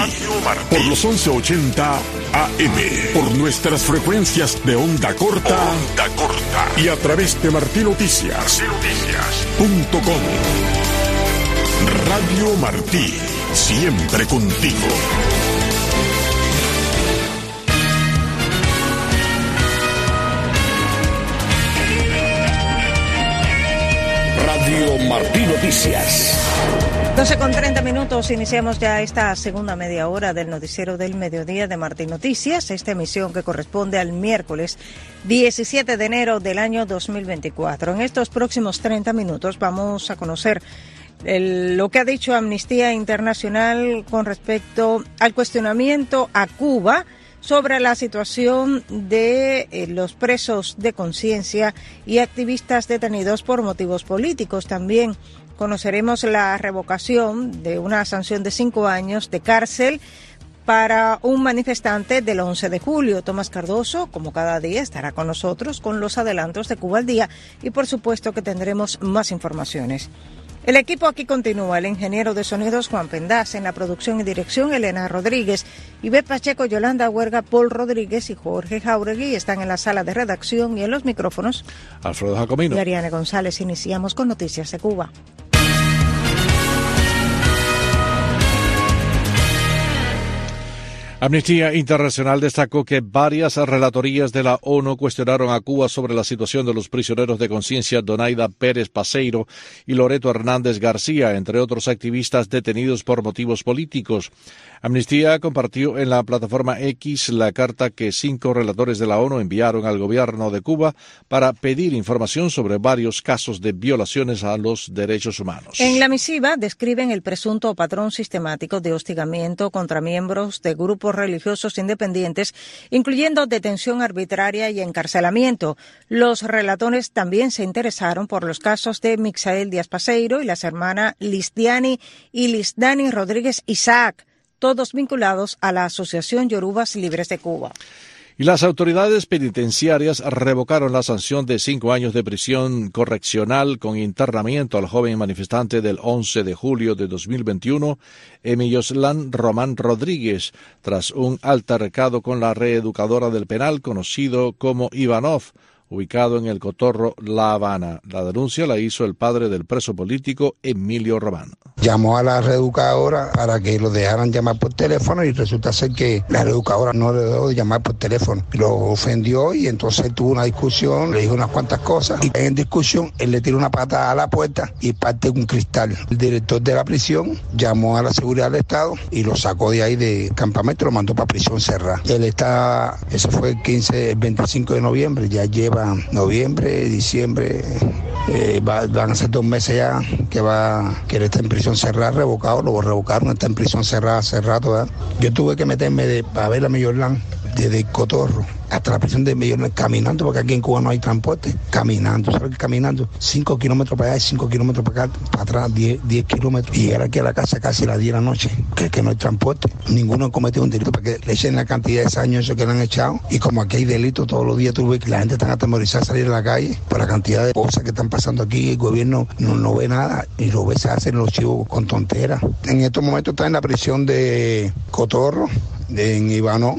por los 1180 AM, por nuestras frecuencias de onda corta, y a través de martinoticias.com. Radio Martí, siempre contigo. Radio Martí Noticias. 12:30, iniciamos ya esta segunda media hora del noticiero del mediodía de Martí Noticias, esta emisión que corresponde al miércoles 17 de enero del año 2024. En estos próximos 30 minutos vamos a conocer lo que ha dicho Amnistía Internacional con respecto al cuestionamiento a Cuba sobre la situación de los presos de conciencia y activistas detenidos por motivos políticos. También conoceremos la revocación de una sanción de 5 años de cárcel para un manifestante del 11 de julio. Tomás Cardoso, como cada día, estará con nosotros con los adelantos de Cuba al día y por supuesto que tendremos más informaciones. El equipo aquí continúa: el ingeniero de sonidos Juan Pendaz, en la producción y dirección Elena Rodríguez, Ivette Pacheco, Yolanda Huerga, Paul Rodríguez y Jorge Jauregui están en la sala de redacción, y en los micrófonos Alfredo Jacomino y Ariane González. Iniciamos con Noticias de Cuba. Amnistía Internacional destacó que varias relatorías de la ONU cuestionaron a Cuba sobre la situación de los prisioneros de conciencia Donaida Pérez Paseiro y Loreto Hernández García, entre otros activistas detenidos por motivos políticos. Amnistía compartió en la plataforma X la carta que 5 relatores de la ONU enviaron al gobierno de Cuba para pedir información sobre varios casos de violaciones a los derechos humanos. En la misiva describen el presunto patrón sistemático de hostigamiento contra miembros de grupos religiosos independientes, incluyendo detención arbitraria y encarcelamiento. Los relatores también se interesaron por los casos de Mixael Díaz Paseiro y las hermanas Lisdiani y Lisdani Rodríguez Isaac, todos vinculados a la Asociación Yorubas Libres de Cuba. Y las autoridades penitenciarias revocaron la sanción de 5 años de prisión correccional con internamiento al joven manifestante del 11 de julio de 2021, Emilioslán Román Rodríguez, tras un altercado con la reeducadora del penal conocido como Ivanov, ubicado en el Cotorro, La Habana. La denuncia la hizo el padre del preso político Emilio Román. Llamó a la reeducadora para que lo dejaran llamar por teléfono y resulta ser que la reeducadora no le dejó de llamar por teléfono. Lo ofendió y entonces tuvo una discusión, le dijo unas cuantas cosas y en discusión él le tiró una patada a la puerta y parte un cristal. El director de la prisión llamó a la seguridad del Estado y lo sacó de ahí de campamento, lo mandó para prisión cerrada. Eso fue el 25 de noviembre, ya lleva noviembre, diciembre, van a ser 2 meses ya que él está en prisión cerrada, revocado, lo revocaron, está en prisión cerrada hace rato, ¿verdad? Yo tuve que meterme para ver a Mayorlán desde Cotorro hasta la prisión de Mayorlán caminando, porque aquí en Cuba no hay transporte, caminando, ¿sabes qué? Caminando 5 kilómetros para allá y 5 kilómetros para acá, para atrás, 10 kilómetros, y llegar aquí a la casa casi a las 10 de la noche, que no hay transporte. Ninguno ha cometido un delito para que le echen la cantidad de años eso que le han echado, y como aquí hay delitos todos los días, tú ves que la gente está atemorizada a salir a la calle por la cantidad de cosas que están pasando aquí, el gobierno no ve nada, y lo ve, se hacen los chivos con tonteras. En estos momentos está en la prisión de Cotorro, en Ivanov.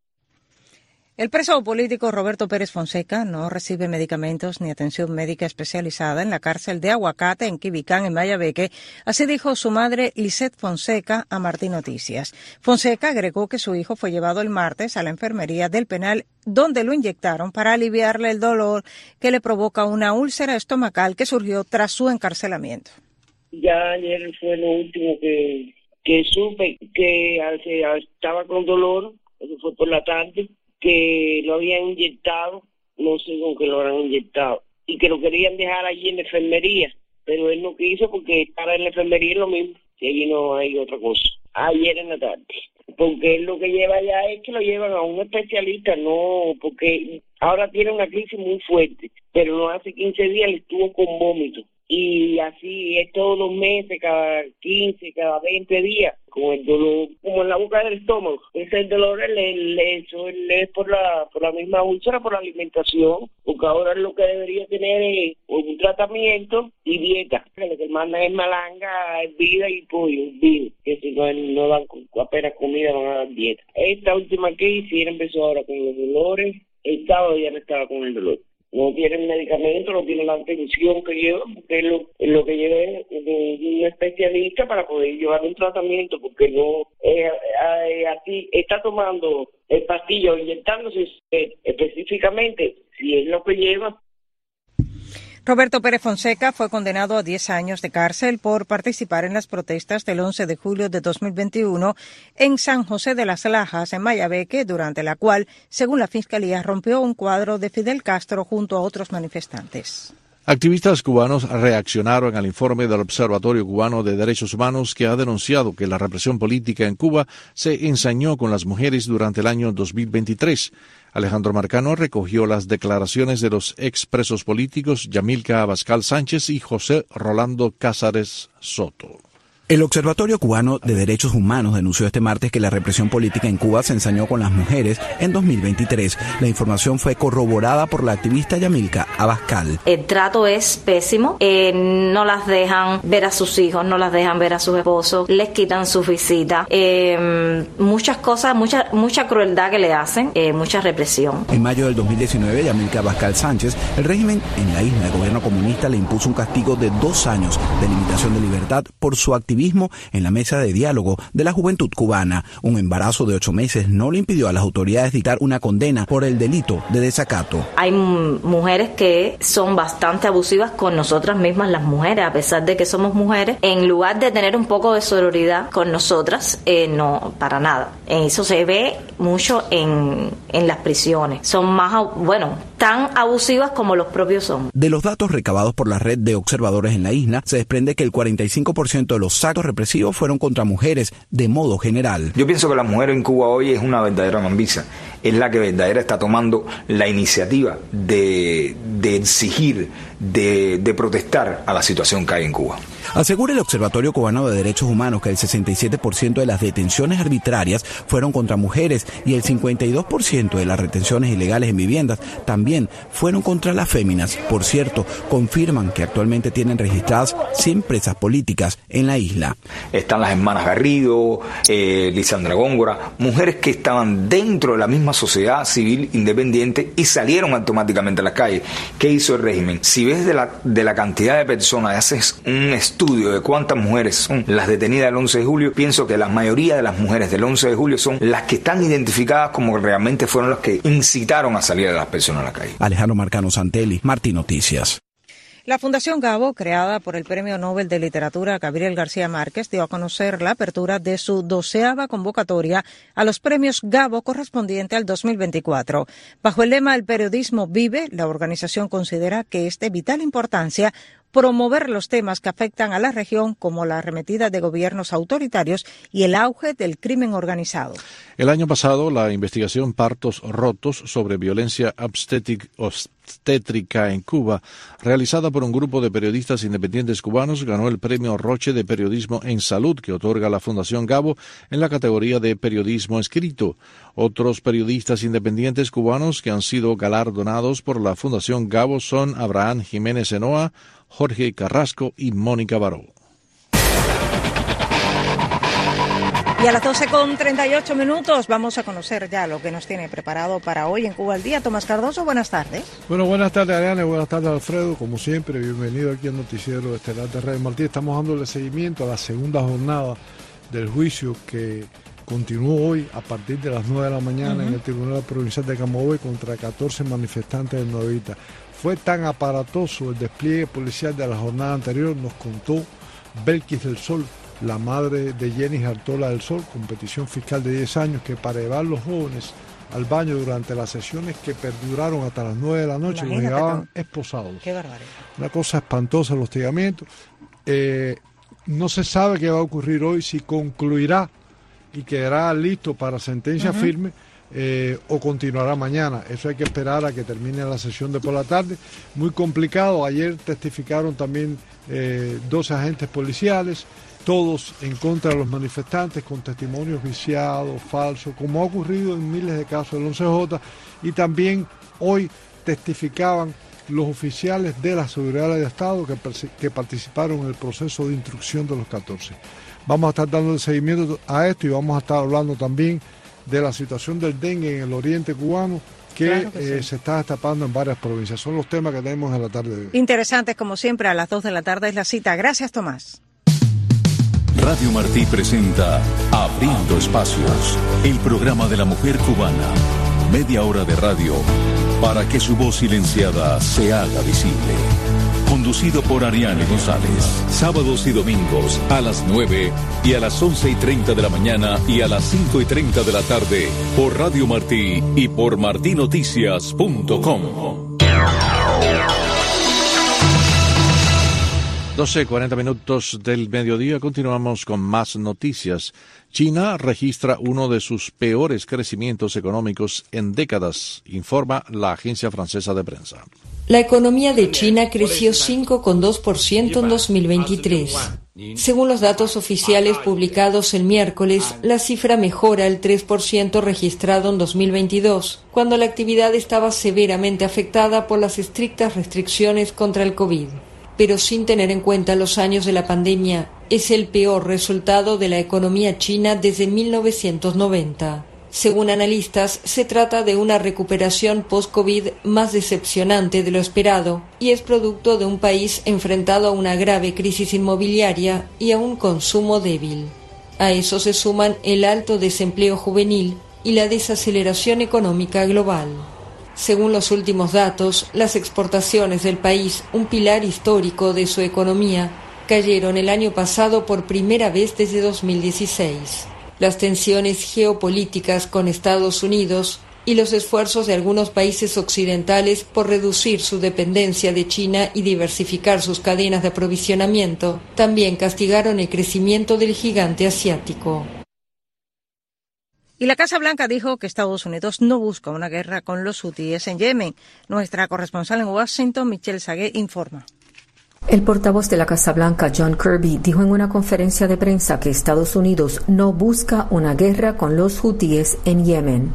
El preso político Roberto Pérez Fonseca no recibe medicamentos ni atención médica especializada en la cárcel de Aguacate, en Quibicán, en Mayabeque. Así dijo su madre, Lisette Fonseca, a Martí Noticias. Fonseca agregó que su hijo fue llevado el martes a la enfermería del penal, donde lo inyectaron para aliviarle el dolor que le provoca una úlcera estomacal que surgió tras su encarcelamiento. Ya ayer fue lo último que supe, que estaba con dolor, eso fue por la tarde, que lo habían inyectado, no sé con qué lo habrán inyectado, y que lo querían dejar allí en la enfermería, pero él no quiso porque estar en la enfermería es lo mismo, que allí no hay otra cosa. Ayer en la tarde, porque él lo que lleva allá es que lo llevan a un especialista, no, porque ahora tiene una crisis muy fuerte, pero no hace 15 días le estuvo con vómito, y así es todos los meses, cada 15, cada 20 días, con el dolor, como en la boca del estómago. Ese dolor eso es por la misma úlcera, por la alimentación, porque ahora lo que debería tener es un tratamiento y dieta. Lo que mandan es malanga, hervida y pollo, hervido, que si no dan apenas comida, van a dar dieta. Esta última crisis empezó ahora con los dolores, el sábado ya no estaba con el dolor. No tienen medicamento, no tienen la atención que lleva, porque es lo que lleve de un especialista para poder llevar un tratamiento, porque no así está tomando el pastillo o inyectándose específicamente, si es lo que lleva. Roberto Pérez Fonseca fue condenado a 10 años de cárcel por participar en las protestas del 11 de julio de 2021 en San José de las Lajas, en Mayabeque, durante la cual, según la Fiscalía, rompió un cuadro de Fidel Castro junto a otros manifestantes. Activistas cubanos reaccionaron al informe del Observatorio Cubano de Derechos Humanos, que ha denunciado que la represión política en Cuba se ensañó con las mujeres durante el año 2023. Alejandro Marcano recogió las declaraciones de los expresos políticos Yamilca Abascal Sánchez y José Rolando Cázares Soto. El Observatorio Cubano de Derechos Humanos denunció este martes que la represión política en Cuba se ensañó con las mujeres en 2023. La información fue corroborada por la activista Yamilca Abascal. El trato es pésimo, no las dejan ver a sus hijos, no las dejan ver a sus esposos, les quitan sus visitas, muchas cosas, mucha crueldad que le hacen, mucha represión. En mayo del 2019, Yamilca Abascal Sánchez, el régimen en la isla de gobierno comunista le impuso un castigo de 2 años de limitación de libertad por su activismo en la mesa de diálogo de la juventud cubana. Un embarazo de 8 meses no le impidió a las autoridades dictar una condena por el delito de desacato. Hay mujeres que son bastante abusivas con nosotras mismas, las mujeres, a pesar de que somos mujeres. En lugar de tener un poco de sororidad con nosotras, no, para nada. Eso se ve mucho en las prisiones. Son tan abusivas como los propios hombres. De los datos recabados por la red de observadores en la isla, se desprende que el 45% de los actos represivos fueron contra mujeres de modo general. Yo pienso que la mujer en Cuba hoy es una verdadera mambisa, es la que verdadera está tomando la iniciativa de exigir, de protestar a la situación que hay en Cuba. Asegura el Observatorio Cubano de Derechos Humanos que el 67% de las detenciones arbitrarias fueron contra mujeres y el 52% de las retenciones ilegales en viviendas también fueron contra las féminas. Por cierto, confirman que actualmente tienen registradas 100 presas políticas en la isla. Están las hermanas Garrido, Lisandra Góngora, mujeres que estaban dentro de la misma sociedad civil independiente y salieron automáticamente a las calles. ¿Qué hizo el régimen? Si ves de la cantidad de personas, haces un estudio de cuántas mujeres son las detenidas del 11 de julio, pienso que la mayoría de las mujeres del 11 de julio son las que están identificadas como que realmente fueron las que incitaron a salir a las personas a la calle. Alejandro Marcano Santelli, Martín Noticias. La Fundación Gabo, creada por el Premio Nobel de Literatura Gabriel García Márquez, dio a conocer la apertura de su 12ª convocatoria a los premios Gabo correspondiente al 2024. Bajo el lema "El periodismo vive", la organización considera que es de vital importancia promover los temas que afectan a la región, como la arremetida de gobiernos autoritarios y el auge del crimen organizado. El año pasado, la investigación Partos Rotos sobre violencia obstétrica en Cuba, realizada por un grupo de periodistas independientes cubanos, ganó el Premio Roche de Periodismo en Salud, que otorga la Fundación Gabo en la categoría de periodismo escrito. Otros periodistas independientes cubanos que han sido galardonados por la Fundación Gabo son Abraham Jiménez Enoa, Jorge Carrasco y Mónica Baró. Y a las 12:38 vamos a conocer ya lo que nos tiene preparado para hoy en Cuba al Día. Tomás Cardoso, buenas tardes. Bueno, buenas tardes, Ariane, buenas tardes, Alfredo. Como siempre, bienvenido aquí al noticiero estelar de Radio Martí. Estamos dándole seguimiento a la segunda jornada del juicio que continuó hoy a partir de las 9 de la mañana en el Tribunal Provincial de Camagüey contra 14 manifestantes de Nuevita. Fue tan aparatoso el despliegue policial de la jornada anterior, nos contó Belkis del Sol, la madre de Jenny Artola del Sol, con petición fiscal de 10 años, que para llevar los jóvenes al baño durante las sesiones que perduraron hasta las 9 de la noche, los llevaban esposados. Qué barbaridad. Una cosa espantosa el hostigamiento. No se sabe qué va a ocurrir hoy, si concluirá y quedará listo para sentencia firme o continuará mañana. Eso hay que esperar a que termine la sesión de por la tarde. Muy complicado. Ayer testificaron también 12 agentes policiales, todos en contra de los manifestantes, con testimonios viciados, falsos, como ha ocurrido en miles de casos del 11J, y también hoy testificaban los oficiales de la Seguridad del Estado que participaron en el proceso de instrucción de los 14. Vamos a estar dando seguimiento a esto y vamos a estar hablando también de la situación del dengue en el oriente cubano, que sí, se está destapando en varias provincias. Son los temas que tenemos en la tarde de hoy. Interesantes, como siempre, a las 2 de la tarde es la cita. Gracias, Tomás. Radio Martí presenta Abriendo Espacios, el programa de la mujer cubana. Media hora de radio para que su voz silenciada se haga visible. Conducido por Ariane González. Sábados y domingos a las 9 y a las 11:30 de la mañana y a las 5:30 de la tarde por Radio Martí y por martinoticias.com. 12:40 minutos del mediodía. Continuamos con más noticias. China registra uno de sus peores crecimientos económicos en décadas, informa la agencia francesa de prensa. La economía de China creció 5,2% en 2023. Según los datos oficiales publicados el miércoles, la cifra mejora el 3% registrado en 2022, cuando la actividad estaba severamente afectada por las estrictas restricciones contra el COVID. Pero sin tener en cuenta los años de la pandemia, es el peor resultado de la economía china desde 1990. Según analistas, se trata de una recuperación post-COVID más decepcionante de lo esperado y es producto de un país enfrentado a una grave crisis inmobiliaria y a un consumo débil. A eso se suman el alto desempleo juvenil y la desaceleración económica global. Según los últimos datos, las exportaciones del país, un pilar histórico de su economía, cayeron el año pasado por primera vez desde 2016. Las tensiones geopolíticas con Estados Unidos y los esfuerzos de algunos países occidentales por reducir su dependencia de China y diversificar sus cadenas de aprovisionamiento también castigaron el crecimiento del gigante asiático. Y la Casa Blanca dijo que Estados Unidos no busca una guerra con los hutíes en Yemen. Nuestra corresponsal en Washington, Michelle Sagué, informa. El portavoz de la Casa Blanca, John Kirby, dijo en una conferencia de prensa que Estados Unidos no busca una guerra con los hutíes en Yemen.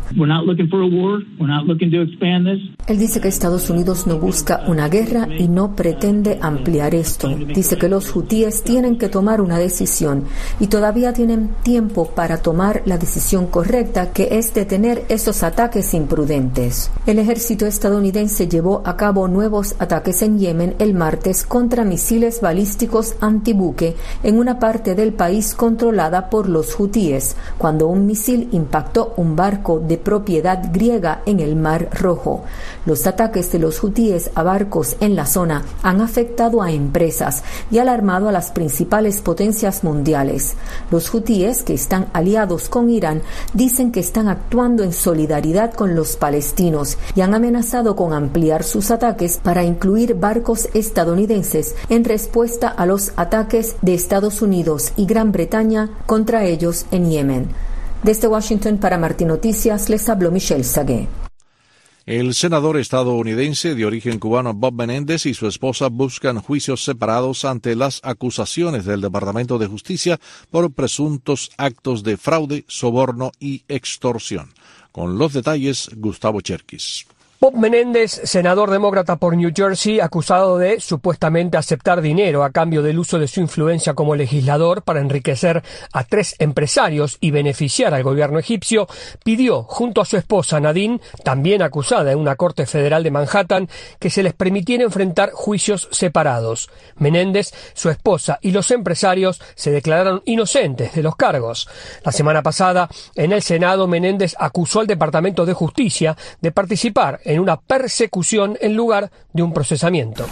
Él dice que Estados Unidos no busca una guerra y no pretende ampliar esto. Dice que los hutíes tienen que tomar una decisión y todavía tienen tiempo para tomar la decisión correcta, que es detener esos ataques imprudentes. El ejército estadounidense llevó a cabo nuevos ataques en Yemen el martes contra misiles balísticos antibuque en una parte del país controlada por los hutíes, cuando un misil impactó un barco de propiedad griega en el Mar Rojo. Los ataques de los hutíes a barcos en la zona han afectado a empresas y alarmado a las principales potencias mundiales. Los hutíes, que están aliados con Irán, dicen que están actuando en solidaridad con los palestinos y han amenazado con ampliar sus ataques para incluir barcos estadounidenses en respuesta a los ataques de Estados Unidos y Gran Bretaña contra ellos en Yemen. Desde Washington para Martín Noticias les habló Michelle Sagué. El senador estadounidense de origen cubano Bob Menéndez y su esposa buscan juicios separados ante las acusaciones del Departamento de Justicia por presuntos actos de fraude, soborno y extorsión. Con los detalles, Gustavo Cherkis. Bob Menéndez, senador demócrata por New Jersey, acusado de supuestamente aceptar dinero a cambio del uso de su influencia como legislador para enriquecer a 3 empresarios y beneficiar al gobierno egipcio, pidió junto a su esposa Nadine, también acusada en una corte federal de Manhattan, que se les permitiera enfrentar juicios separados. Menéndez, su esposa y los empresarios se declararon inocentes de los cargos. La semana pasada, en el Senado, Menéndez acusó al Departamento de Justicia de participar en una persecución en lugar de un procesamiento.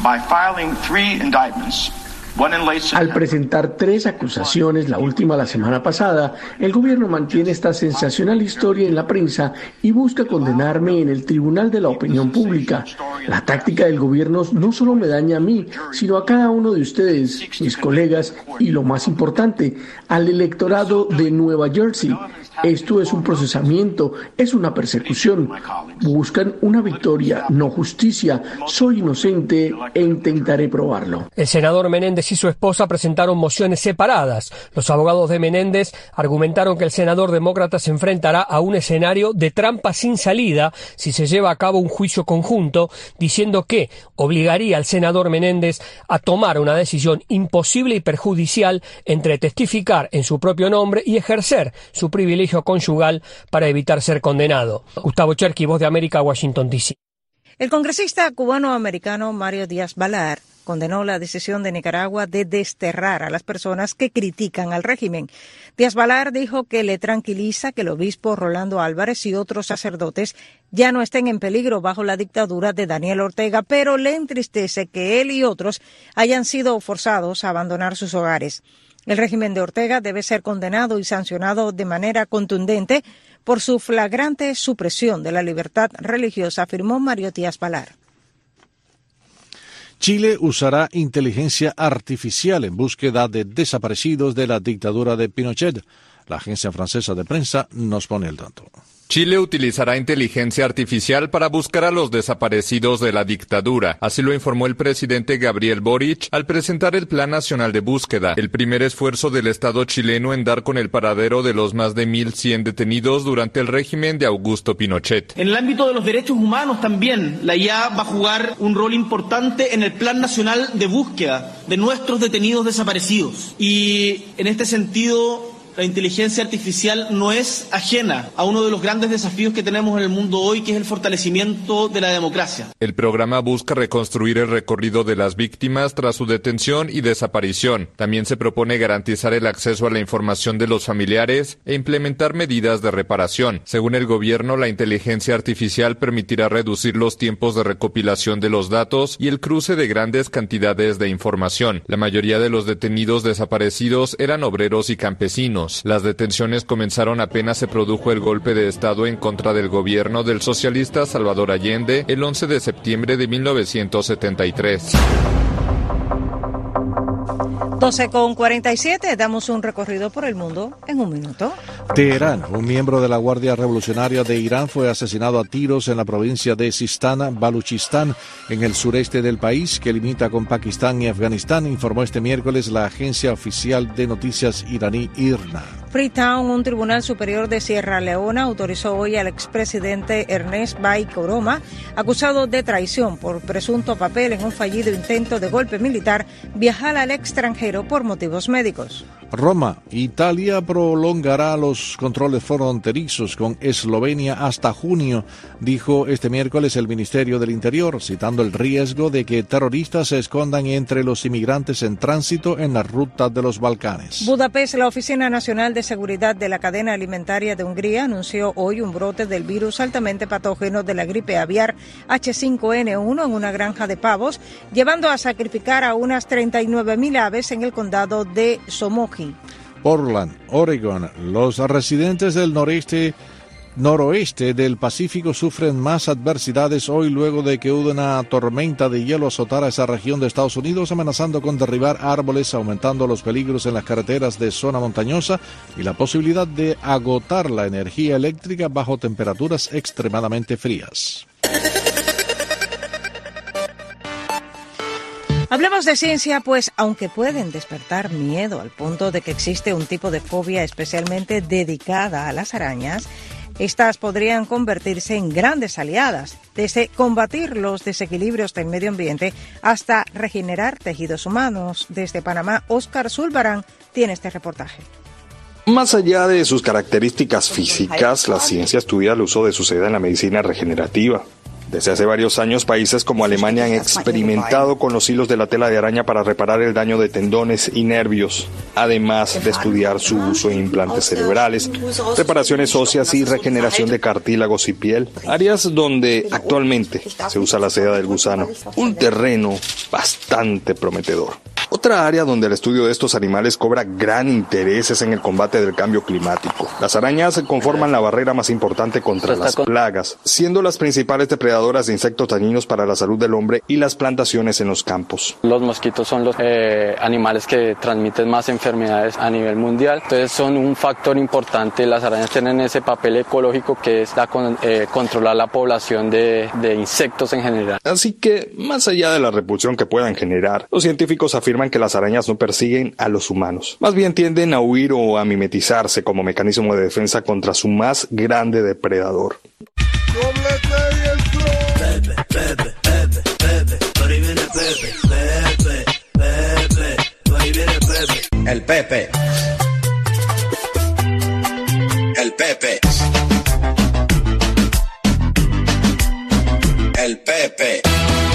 Al presentar 3 acusaciones, la última la semana pasada, el gobierno mantiene esta sensacional historia en la prensa y busca condenarme en el tribunal de la opinión pública. La táctica del gobierno no solo me daña a mí, sino a cada uno de ustedes, mis colegas y, lo más importante, al electorado de Nueva Jersey. Esto es un procesamiento, es una persecución. Buscan una victoria, no justicia. Soy inocente e intentaré probarlo. El senador Menéndez y su esposa presentaron mociones separadas. Los abogados de Menéndez argumentaron que el senador demócrata se enfrentará a un escenario de trampa sin salida si se lleva a cabo un juicio conjunto, diciendo que obligaría al senador Menéndez a tomar una decisión imposible y perjudicial entre testificar en su propio nombre y ejercer su privilegio conyugal para evitar ser condenado. Gustavo Cherky, Voz de América, Washington, D.C. El congresista cubano-americano Mario Díaz-Balart condenó la decisión de Nicaragua de desterrar a las personas que critican al régimen. Díaz-Balart dijo que le tranquiliza que el obispo Rolando Álvarez y otros sacerdotes ya no estén en peligro bajo la dictadura de Daniel Ortega, pero le entristece que él y otros hayan sido forzados a abandonar sus hogares. El régimen de Ortega debe ser condenado y sancionado de manera contundente por su flagrante supresión de la libertad religiosa, afirmó Mario Díaz-Balart. Chile usará inteligencia artificial en búsqueda de desaparecidos de la dictadura de Pinochet. La agencia francesa de prensa nos pone el dato. Chile utilizará inteligencia artificial para buscar a los desaparecidos de la dictadura. Así lo informó el presidente Gabriel Boric al presentar el Plan Nacional de Búsqueda, el primer esfuerzo del Estado chileno en dar con el paradero de los más de 1.100 detenidos durante el régimen de Augusto Pinochet. En el ámbito de los derechos humanos también, la IA va a jugar un rol importante en el Plan Nacional de Búsqueda de nuestros detenidos desaparecidos. Y en este sentido, la inteligencia artificial no es ajena a uno de los grandes desafíos que tenemos en el mundo hoy, que es el fortalecimiento de la democracia. El programa busca reconstruir el recorrido de las víctimas tras su detención y desaparición. También se propone garantizar el acceso a la información de los familiares e implementar medidas de reparación. Según el gobierno, la inteligencia artificial permitirá reducir los tiempos de recopilación de los datos y el cruce de grandes cantidades de información. La mayoría de los detenidos desaparecidos eran obreros y campesinos. Las detenciones comenzaron apenas se produjo el golpe de Estado en contra del gobierno del socialista Salvador Allende el 11 de septiembre de 1973. 12:47, damos un recorrido por el mundo en un minuto. Teherán, un miembro de la Guardia Revolucionaria de Irán, fue asesinado a tiros en la provincia de Sistán, Baluchistán, en el sureste del país, que limita con Pakistán y Afganistán, informó este miércoles la agencia oficial de noticias iraní IRNA. Freetown, un tribunal superior de Sierra Leona, autorizó hoy al expresidente Ernest Bai Koroma, acusado de traición por presunto papel en un fallido intento de golpe militar, viajar al extranjero por motivos médicos. Roma, Italia prolongará los controles fronterizos con Eslovenia hasta junio, dijo este miércoles el Ministerio del Interior, citando el riesgo de que terroristas se escondan entre los inmigrantes en tránsito en la ruta de los Balcanes. Budapest, la Oficina Nacional de Seguridad de la Cadena Alimentaria de Hungría anunció hoy un brote del virus altamente patógeno de la gripe aviar H5N1 en una granja de pavos, llevando a sacrificar a unas 39.000 aves en el condado de Somogy. Portland, Oregon, los residentes del noroeste del Pacífico sufren más adversidades hoy luego de que una tormenta de hielo azotara esa región de Estados Unidos, amenazando con derribar árboles, aumentando los peligros en las carreteras de zona montañosa y la posibilidad de agotar la energía eléctrica bajo temperaturas extremadamente frías. Hablemos de ciencia, pues aunque pueden despertar miedo al punto de que existe un tipo de fobia especialmente dedicada a las arañas, estas podrían convertirse en grandes aliadas, desde combatir los desequilibrios del medio ambiente hasta regenerar tejidos humanos. Desde Panamá, Óscar Zulbarán tiene este reportaje. Más allá de sus características físicas, la ciencia estudia el uso de su seda en la medicina regenerativa. Desde hace varios años, países como Alemania han experimentado con los hilos de la tela de araña para reparar el daño de tendones y nervios, además de estudiar su uso en implantes cerebrales, reparaciones óseas y regeneración de cartílagos y piel, áreas donde actualmente se usa la seda del gusano, un terreno bastante prometedor. Otra área donde el estudio de estos animales cobra gran interés es en el combate del cambio climático. Las arañas conforman la barrera más importante contra las plagas, siendo las principales depredadoras de insectos dañinos para la salud del hombre y las plantaciones en los campos. Los mosquitos son los animales que transmiten más enfermedades a nivel mundial, entonces son un factor importante. Las arañas tienen ese papel ecológico que es controlar la población de insectos en general. Así que, más allá de la repulsión que puedan generar, los científicos afirman que las arañas no persiguen a los humanos. Más bien tienden a huir o a mimetizarse como mecanismo de defensa contra su más grande depredador. El Pepe. El Pepe. El Pepe.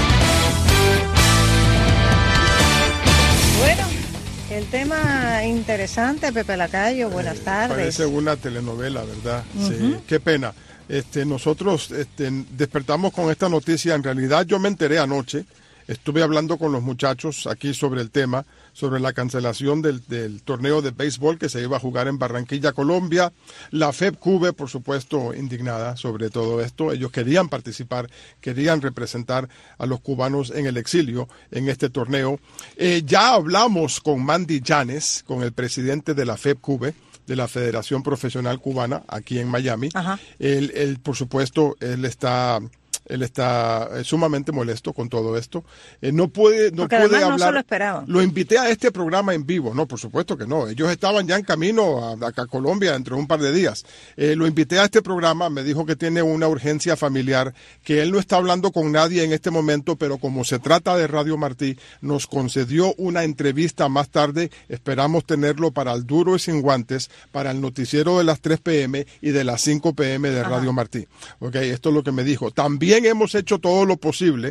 Bueno, el tema interesante, Pepe Lacayo, buenas tardes. Parece una telenovela, ¿verdad? Sí, qué pena. Nosotros despertamos con esta noticia. En realidad yo me enteré anoche. Estuve hablando con los muchachos aquí sobre el tema, sobre la cancelación del torneo de béisbol que se iba a jugar en Barranquilla, Colombia. La FEPCUBE, por supuesto, indignada sobre todo esto. Ellos querían participar, querían representar a los cubanos en el exilio en este torneo. Ya hablamos con Mandy Llanes, con el presidente de la FEPCUBE, de la Federación Profesional Cubana, aquí en Miami. Él, por supuesto, él está sumamente molesto con todo esto. No puede hablar. No se lo esperaban. Lo invité a este programa en vivo. No, por supuesto que no. Ellos estaban ya en camino a Colombia dentro de un par de días. Lo invité a este programa. Me dijo que tiene una urgencia familiar, que él no está hablando con nadie en este momento, pero como se trata de Radio Martí, nos concedió una entrevista más tarde. Esperamos tenerlo para el Duro y Sin Guantes, para el noticiero de las 3 p.m. y de las 5 p.m. de Radio Martí. Okay, esto es lo que me dijo. También hemos hecho todo lo posible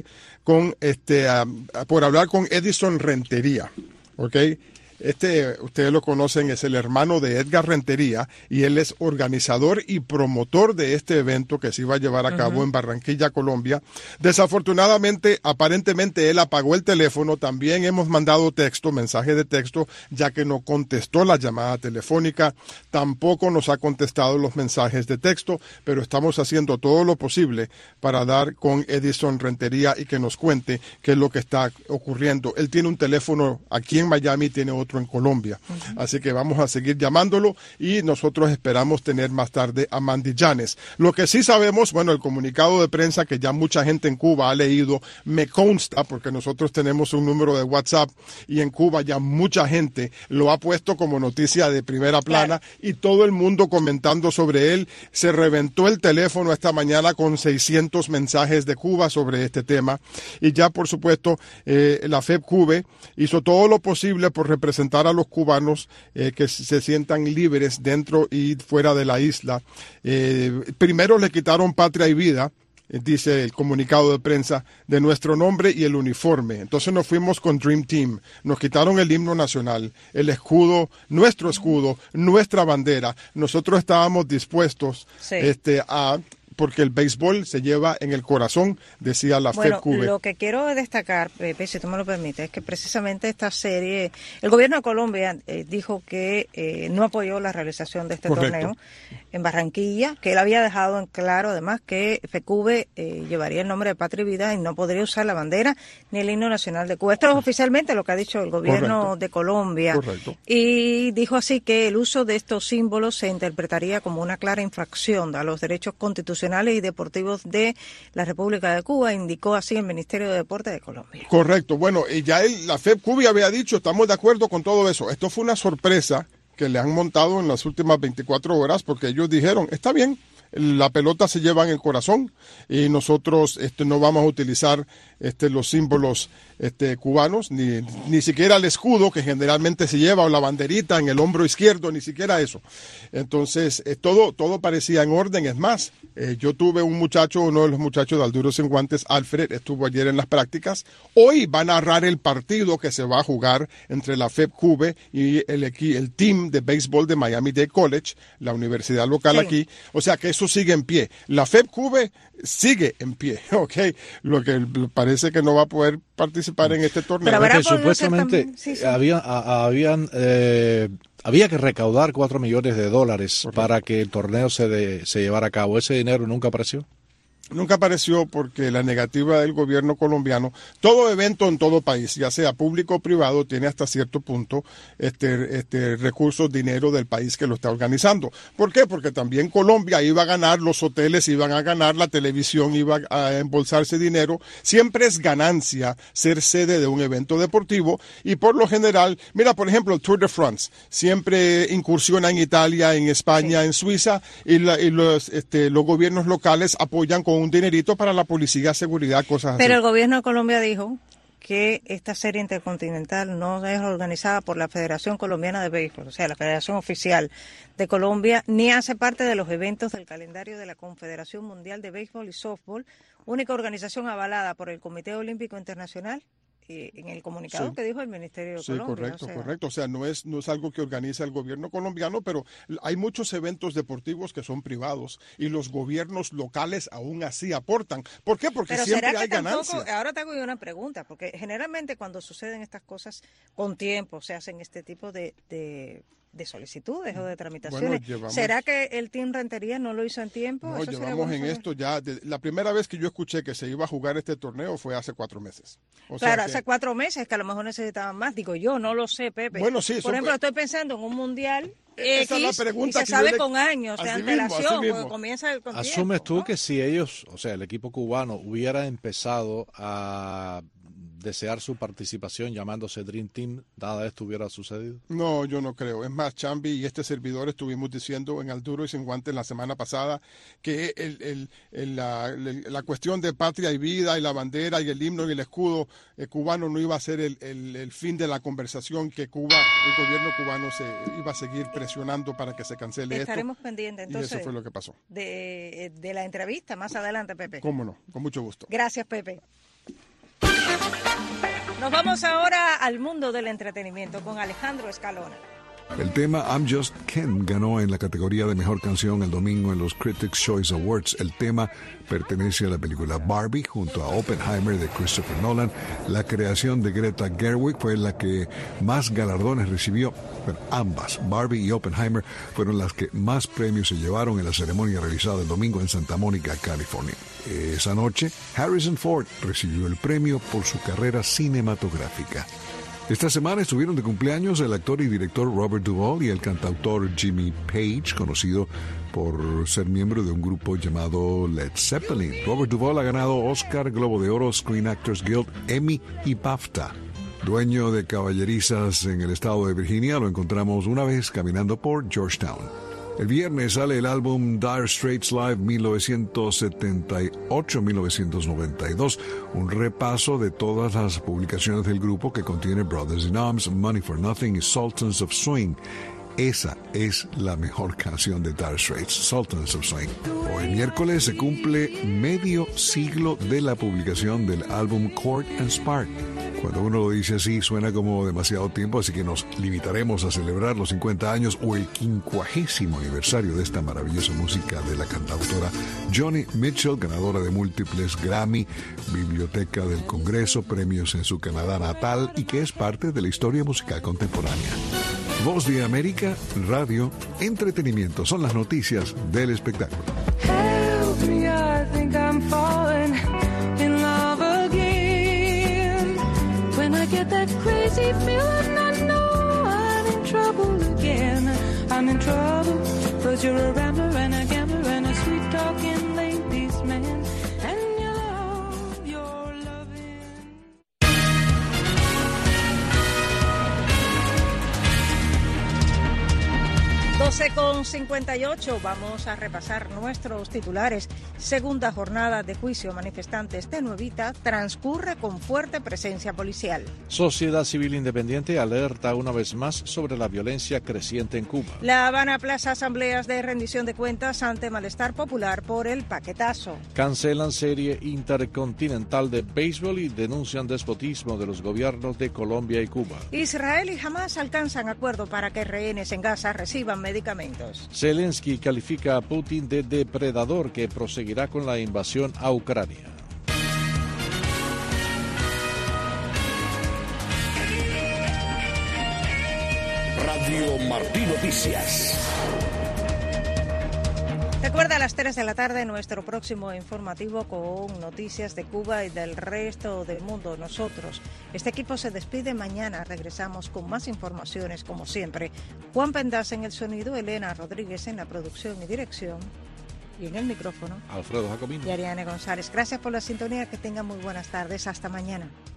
por hablar con Edison Rentería, ¿ok? Ustedes lo conocen, es el hermano de Edgar Rentería y él es organizador y promotor de este evento que se iba a llevar a cabo en Barranquilla, Colombia. Desafortunadamente, aparentemente él apagó el teléfono. También hemos mandado mensaje de texto, ya que no contestó la llamada telefónica, tampoco nos ha contestado los mensajes de texto, pero estamos haciendo todo lo posible para dar con Edison Rentería y que nos cuente qué es lo que está ocurriendo. Él tiene un teléfono aquí en Miami, tiene otro en Colombia. Así que vamos a seguir llamándolo y nosotros esperamos tener más tarde a Mandy Llanes. Lo que sí sabemos, bueno, el comunicado de prensa que ya mucha gente en Cuba ha leído, me consta, porque nosotros tenemos un número de WhatsApp y en Cuba ya mucha gente lo ha puesto como noticia de primera plana y todo el mundo comentando sobre él. Se reventó el teléfono esta mañana con 600 mensajes de Cuba sobre este tema y ya, por supuesto, la FEPCUBE hizo todo lo posible por representar a los cubanos que se sientan libres dentro y fuera de la isla. Primero le quitaron patria y vida, dice el comunicado de prensa, de nuestro nombre y el uniforme. Entonces nos fuimos con Dream Team. Nos quitaron el himno nacional, el escudo, nuestra bandera. Nosotros estábamos dispuestos porque el béisbol se lleva en el corazón, decía la FEPCUBE. Lo que quiero destacar, Pepe, si tú me lo permites, es que precisamente esta serie, el gobierno de Colombia dijo que no apoyó la realización de este torneo en Barranquilla, que él había dejado en claro además que FEPCUBE llevaría el nombre de Patria y Vida y no podría usar la bandera ni el himno nacional de Cuba. Esto es oficialmente lo que ha dicho el gobierno de Colombia. Y dijo así que el uso de estos símbolos se interpretaría como una clara infracción a los derechos constitucionales y deportivos de la República de Cuba, indicó así el Ministerio de Deportes de Colombia. Correcto. Bueno, y ya la FEPCUBE había dicho, estamos de acuerdo con todo eso. Esto fue una sorpresa que le han montado en las últimas 24 horas porque ellos dijeron, está bien, la pelota se lleva en el corazón y nosotros no vamos a utilizar los símbolos cubanos, ni siquiera el escudo que generalmente se lleva o la banderita en el hombro izquierdo, ni siquiera eso. Entonces, todo parecía en orden. Es más, yo tuve uno de los muchachos de Al Duro Sin Guantes, Alfred, estuvo ayer en las prácticas. Hoy va a narrar el partido que se va a jugar entre la FEPCUBE y el team de béisbol de Miami-Dade College, la universidad local aquí. O sea que eso sigue en pie. La FEPCUBE sigue en pie, ¿ok? Lo que parece que no va a poder participar en este torneo. Porque supuestamente había que recaudar $4 millones para que el torneo se llevara a cabo. ¿Ese dinero nunca apareció? Nunca apareció porque la negativa del gobierno colombiano, todo evento en todo país, ya sea público o privado, tiene hasta cierto punto recursos, dinero del país que lo está organizando. ¿Por qué? Porque también Colombia iba a ganar, los hoteles iban a ganar, la televisión iba a embolsarse dinero. Siempre es ganancia ser sede de un evento deportivo y por lo general, mira, por ejemplo, el Tour de France siempre incursiona en Italia, en España, en Suiza y los gobiernos locales apoyan con un dinerito para la policía, seguridad, cosas así. Pero el gobierno de Colombia dijo que esta serie intercontinental no es organizada por la Federación Colombiana de Béisbol, o sea, la Federación Oficial de Colombia, ni hace parte de los eventos del calendario de la Confederación Mundial de Béisbol y Softball, única organización avalada por el Comité Olímpico Internacional. En el comunicado que dijo el Ministerio de Colombia. Correcto. O sea, no es algo que organiza el gobierno colombiano, pero hay muchos eventos deportivos que son privados y los gobiernos locales aún así aportan. ¿Por qué? Porque siempre hay ganancia. Ahora te hago yo una pregunta, porque generalmente cuando suceden estas cosas con tiempo se hacen este tipo de solicitudes o de tramitaciones. ¿Será que el Team Rentería no lo hizo en tiempo? No, llevamos en esto ya. La primera vez que yo escuché que se iba a jugar este torneo fue hace 4 meses. Hace 4 meses que a lo mejor necesitaban más. Digo yo, no lo sé, Pepe. Bueno, sí. Por ejemplo, estoy pensando en un mundial X, esa es la pregunta y se sabe con años de antelación, porque comienza el tiempo. ¿Asumes tú que si ellos, o sea, el equipo cubano, hubiera empezado a desear su participación llamándose Dream Team, nada esto hubiera sucedido? No, yo no creo. Es más, Chambi y este servidor estuvimos diciendo en Al Duro y Sin Guantes la semana pasada que la cuestión de patria y vida y la bandera y el himno y el escudo cubano no iba a ser el fin de la conversación, que el gobierno cubano se iba a seguir presionando para que se cancele Estaremos pendientes entonces. Y eso fue lo que pasó. De la entrevista más adelante, Pepe. Cómo no, con mucho gusto. Gracias, Pepe. Nos vamos ahora al mundo del entretenimiento con Alejandro Escalona. El tema I'm Just Ken ganó en la categoría de Mejor Canción el domingo en los Critics' Choice Awards. El tema pertenece a la película Barbie junto a Oppenheimer de Christopher Nolan. La creación de Greta Gerwig fue la que más galardones recibió. Pero ambas, Barbie y Oppenheimer, fueron las que más premios se llevaron en la ceremonia realizada el domingo en Santa Mónica, California. Esa noche, Harrison Ford recibió el premio por su carrera cinematográfica. Esta semana estuvieron de cumpleaños el actor y director Robert Duvall y el cantautor Jimmy Page, conocido por ser miembro de un grupo llamado Led Zeppelin. Robert Duvall ha ganado Oscar, Globo de Oro, Screen Actors Guild, Emmy y BAFTA. Dueño de caballerizas en el estado de Virginia, lo encontramos una vez caminando por Georgetown. El viernes sale el álbum Dire Straits Live 1978-1992, un repaso de todas las publicaciones del grupo que contiene Brothers in Arms, Money for Nothing y Sultans of Swing. Esa es la mejor canción de Dire Straits, Sultans of Swing. Hoy miércoles se cumple medio siglo de la publicación del álbum Court and Spark. Cuando uno lo dice así suena como demasiado tiempo, así que nos limitaremos a celebrar los 50 años o el 50º aniversario de esta maravillosa música de la cantautora Joni Mitchell, ganadora de múltiples Grammy, Biblioteca del Congreso, premios en su Canadá natal y que es parte de la historia musical contemporánea. Voz de América, radio, entretenimiento, son las noticias del espectáculo. Help me, I think I'm falling in love again. When I get that crazy feeling, I know I'm in trouble again. I'm in trouble, 'cause you're a rambler and a gambler and a sweet-talking ladies' man. And you love your loving. 12:58, vamos a repasar nuestros titulares. Segunda jornada de juicio a manifestantes de Nuevita transcurre con fuerte presencia policial. Sociedad Civil Independiente alerta una vez más sobre la violencia creciente en Cuba. La Habana plaza asambleas de rendición de cuentas ante malestar popular por el paquetazo. Cancelan serie intercontinental de béisbol y denuncian despotismo de los gobiernos de Colombia y Cuba. Israel y Hamás alcanzan acuerdo para que rehenes en Gaza reciban medicamentos. Zelensky califica a Putin de depredador que proseguirá con la invasión a Ucrania. Radio Martí Noticias. Recuerda a las 3 de la tarde nuestro próximo informativo con noticias de Cuba y del resto del mundo. Nosotros, este equipo se despide mañana. Regresamos con más informaciones como siempre. Juan Pendas en el sonido, Elena Rodríguez en la producción y dirección. Y en el micrófono, Alfredo Jacomino y Ariane González. Gracias por la sintonía. Que tengan muy buenas tardes. Hasta mañana.